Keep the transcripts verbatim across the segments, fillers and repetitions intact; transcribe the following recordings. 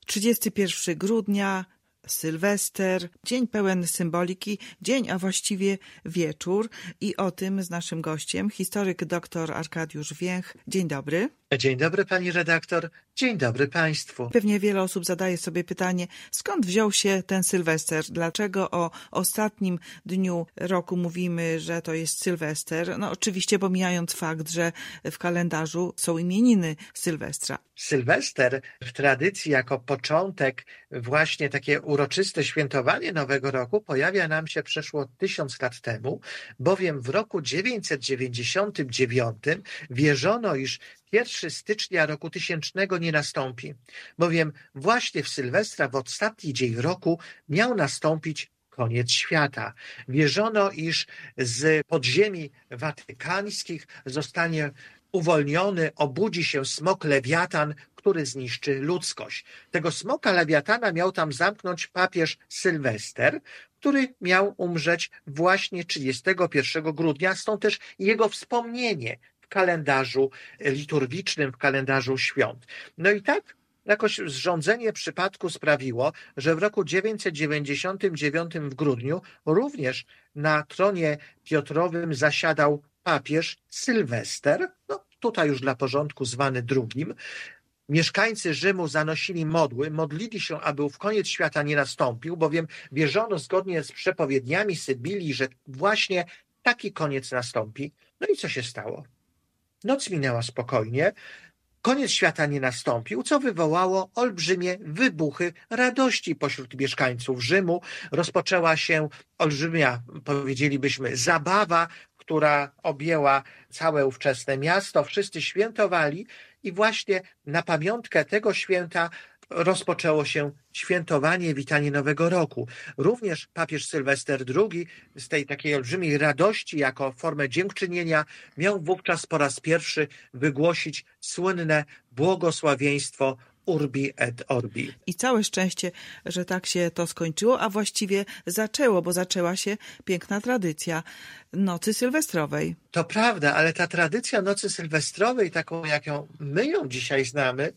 trzydziestego pierwszego grudnia, Sylwester, dzień pełen symboliki, dzień, a właściwie wieczór. I o tym z naszym gościem, historyk dr Arkadiusz Więch. Dzień dobry. Dzień dobry pani redaktor, dzień dobry państwu. Pewnie wiele osób zadaje sobie pytanie, skąd wziął się ten Sylwester? Dlaczego o ostatnim dniu roku mówimy, że to jest Sylwester? No oczywiście pomijając fakt, że w kalendarzu są imieniny Sylwestra. Sylwester w tradycji jako początek, właśnie takie uroczyste świętowanie Nowego Roku pojawia nam się przeszło tysiąc lat temu, bowiem w roku dziewięćset dziewięćdziesiątym dziewiątym wierzono, iż pierwszego stycznia roku tysięcznego nie nastąpi, bowiem właśnie w Sylwestra, w ostatni dzień roku, miał nastąpić koniec świata. Wierzono, iż z podziemi watykańskich zostanie uwolniony, obudzi się smok Lewiatan, który zniszczy ludzkość. Tego smoka Lewiatana miał tam zamknąć papież Sylwester, który miał umrzeć właśnie trzydziestego pierwszego grudnia, stąd też jego wspomnienie w kalendarzu liturgicznym, w kalendarzu świąt. No i tak jakoś zrządzenie przypadku sprawiło, że w roku dziewięćset dziewięćdziesiątym dziewiątym w grudniu również na tronie Piotrowym zasiadał papież Sylwester, no tutaj już dla porządku zwany drugim. Mieszkańcy Rzymu zanosili modły, modlili się, aby ów koniec świata nie nastąpił, bowiem wierzono zgodnie z przepowiedniami Sybilii, że właśnie taki koniec nastąpi. No i co się stało? Noc minęła spokojnie, koniec świata nie nastąpił, co wywołało olbrzymie wybuchy radości pośród mieszkańców Rzymu. Rozpoczęła się olbrzymia, powiedzielibyśmy, zabawa, która objęła całe ówczesne miasto. Wszyscy świętowali i właśnie na pamiątkę tego święta rozpoczęło się świętowanie, witanie Nowego Roku. Również papież Sylwester drugi z tej takiej olbrzymiej radości jako formę dziękczynienia miał wówczas po raz pierwszy wygłosić słynne błogosławieństwo Urbi et Orbi. I całe szczęście, że tak się to skończyło, a właściwie zaczęło, bo zaczęła się piękna tradycja nocy sylwestrowej. To prawda, ale ta tradycja nocy sylwestrowej, taką jak ją my ją dzisiaj znamy,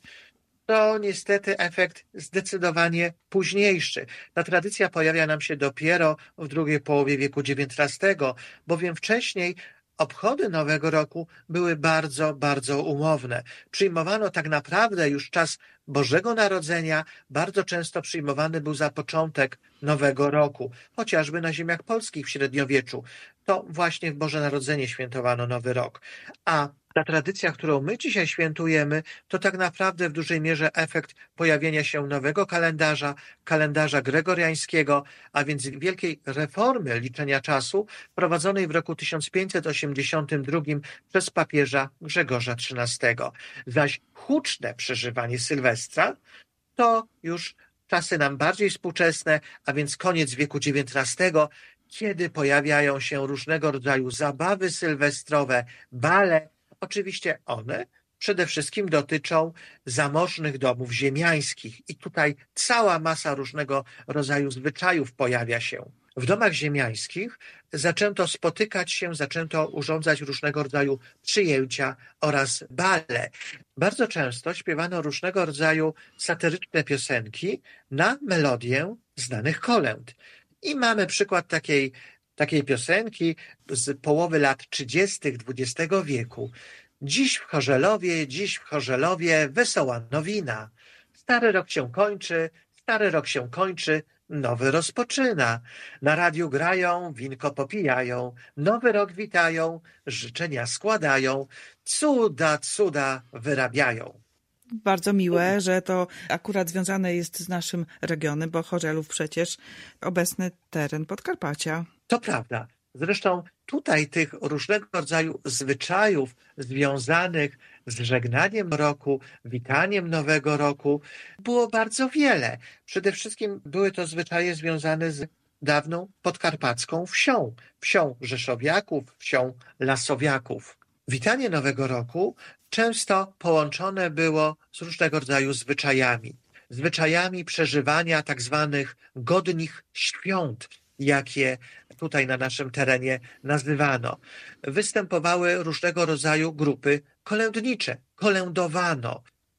to niestety efekt zdecydowanie późniejszy. Ta tradycja pojawia nam się dopiero w drugiej połowie wieku dziewiętnastego, bowiem wcześniej obchody Nowego Roku były bardzo, bardzo umowne. Przyjmowano tak naprawdę już czas Bożego Narodzenia, bardzo często przyjmowany był za początek Nowego Roku, chociażby na ziemiach polskich w średniowieczu. To właśnie w Boże Narodzenie świętowano Nowy Rok. A ta tradycja, którą my dzisiaj świętujemy, to tak naprawdę w dużej mierze efekt pojawienia się nowego kalendarza, kalendarza gregoriańskiego, a więc wielkiej reformy liczenia czasu prowadzonej w roku tysiąc pięćset osiemdziesiątym drugim przez papieża Grzegorza trzynastego. Zaś huczne przeżywanie Sylwestra to już czasy nam bardziej współczesne, a więc koniec wieku dziewiętnastego, kiedy pojawiają się różnego rodzaju zabawy sylwestrowe, bale. Oczywiście one przede wszystkim dotyczą zamożnych domów ziemiańskich i tutaj cała masa różnego rodzaju zwyczajów pojawia się. W domach ziemiańskich zaczęto spotykać się, zaczęto urządzać różnego rodzaju przyjęcia oraz bale. Bardzo często śpiewano różnego rodzaju satyryczne piosenki na melodię znanych kolęd. I mamy przykład takiej takiej piosenki z połowy lat trzydziestych dwudziestego wieku. Dziś w Chorzelowie, dziś w Chorzelowie wesoła nowina. Stary rok się kończy, stary rok się kończy, nowy rozpoczyna. Na radiu grają, winko popijają, nowy rok witają, życzenia składają, cuda, cuda wyrabiają. Bardzo miłe, że to akurat związane jest z naszym regionem, bo Chorzelów przecież obecny teren Podkarpacia. To prawda. Zresztą tutaj tych różnego rodzaju zwyczajów związanych z żegnaniem roku, witaniem Nowego Roku było bardzo wiele. Przede wszystkim były to zwyczaje związane z dawną podkarpacką wsią, wsią Rzeszowiaków, wsią Lasowiaków. Witanie Nowego Roku często połączone było z różnego rodzaju zwyczajami. Zwyczajami przeżywania tak zwanych godnych świąt, jakie tutaj na naszym terenie nazywano. Występowały różnego rodzaju grupy kolędnicze, kolędowano.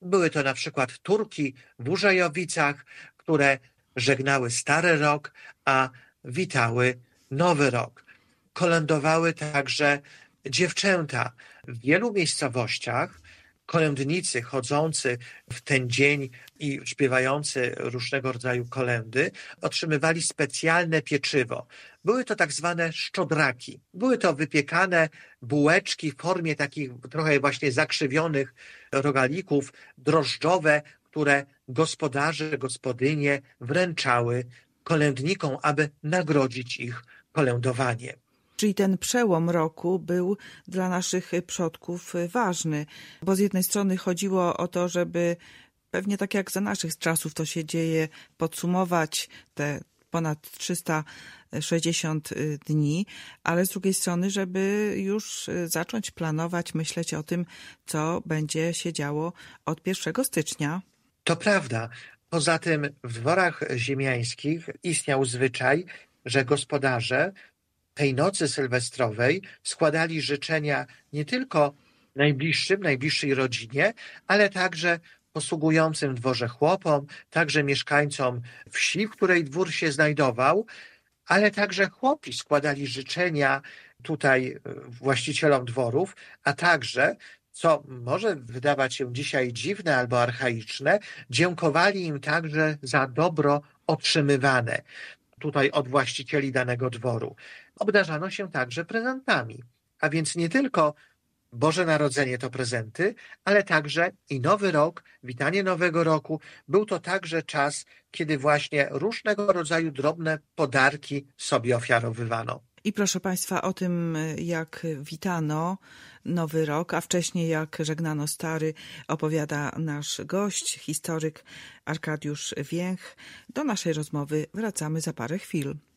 Były to na przykład turki w Urzejowicach, które żegnały stary rok, a witały nowy rok. Kolędowały także dziewczęta. W wielu miejscowościach kolędnicy chodzący w ten dzień i śpiewający różnego rodzaju kolędy otrzymywali specjalne pieczywo. Były to tak zwane szczodraki. Były to wypiekane bułeczki w formie takich trochę właśnie zakrzywionych rogalików drożdżowe, które gospodarze, gospodynie wręczały kolędnikom, aby nagrodzić ich kolędowanie. Czyli ten przełom roku był dla naszych przodków ważny, bo z jednej strony chodziło o to, żeby pewnie tak jak za naszych czasów to się dzieje, podsumować te ponad trzysta sześćdziesiąt dni, ale z drugiej strony, żeby już zacząć planować, myśleć o tym, co będzie się działo od pierwszego stycznia. To prawda. Poza tym w dworach ziemiańskich istniał zwyczaj, że gospodarze tej nocy sylwestrowej składali życzenia nie tylko najbliższym, najbliższej rodzinie, ale także posługującym w dworze chłopom, także mieszkańcom wsi, w której dwór się znajdował, ale także chłopi składali życzenia tutaj właścicielom dworów, a także, co może wydawać się dzisiaj dziwne albo archaiczne, dziękowali im także za dobro otrzymywane tutaj od właścicieli danego dworu. Obdarzano się także prezentami, a więc nie tylko Boże Narodzenie to prezenty, ale także i Nowy Rok, witanie Nowego Roku. Był to także czas, kiedy właśnie różnego rodzaju drobne podarki sobie ofiarowywano. I proszę Państwa, o tym, jak witano Nowy Rok, a wcześniej jak żegnano stary, opowiada nasz gość, historyk Arkadiusz Więch. Do naszej rozmowy wracamy za parę chwil.